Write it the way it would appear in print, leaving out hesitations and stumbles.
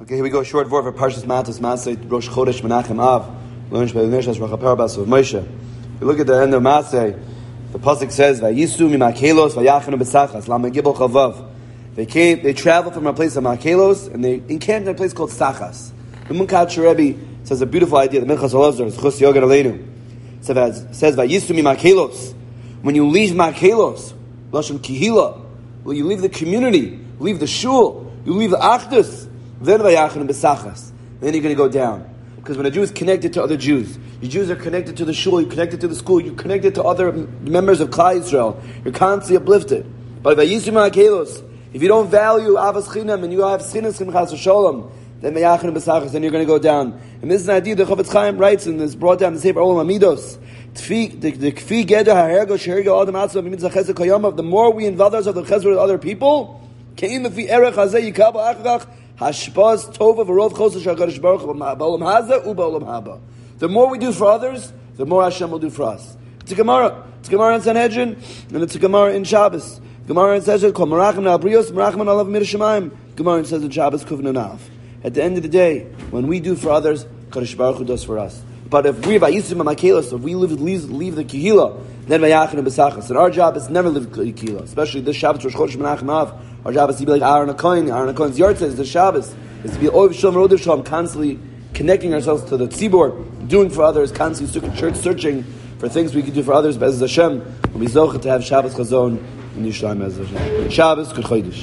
Okay, here we go. A short word for Parshas Matos Masei Rosh Chodesh Menachem Av. Learned by the Nishas Rachapar Bas of Moshe. If you look at the end of Masei, the pasuk says, "Vayisu mimakelos vayachanu besachas lama gibel chavav." They traveled from a place of Makelos and they encamped in a place called Sachas. The Munkach Rebbe says a beautiful idea. The Minchas Elazar, Chus Yogan Aleinu, says, "Vayisu mimakelos." When you leave Makelos, Lashon Kihila, when you leave the community, leave the shul, you leave the achdus, then vayachanu besachas. Then you're going to go down. Because when a Jew is connected to other Jews, your Jews are connected to the shul, you're connected to the school, you're connected to other members of Klal Yisrael, you're constantly uplifted. But if you don't value Avas Chinam and you have Chinas Chimchas Shalom, then vayachanu besachas, then you're going to go down. And this is an idea the Chofetz Chaim writes and is brought down in the Sefer Olam Amidos. The more we involve ourselves in the chesed with other people, the more we do for others, the more Hashem will do for us. It's a Gemara. It's a Gemara in Sanhedrin, and it's a Gemara in Shabbos. Gemara in Sanhedrin called Merachim Na'abrios, Merachim Alav Mirashamayim. Gemara says in Shabbos Kuf Nunav. At the end of the day, when we do for others, Kadosh Baruch Hu does for us. But if we leave the Kehillah, then vayachanu besachas. And our job is never live the Kehillah. Especially this Shabbos, Rosh Chodesh Menachem Av. Our job is to be like Aaron HaKohen. Aaron HaKohen's Yartzeh is the Shabbos. Is to be Oiv Shalom, Rodev Shalom, constantly connecting ourselves to the Tzibor, doing for others, constantly searching for things we can do for others. But as Hashem, we'll be zocheh to have Shabbos Chazon in Yerushalayim as Hashem. Shabbos, Good Chodesh.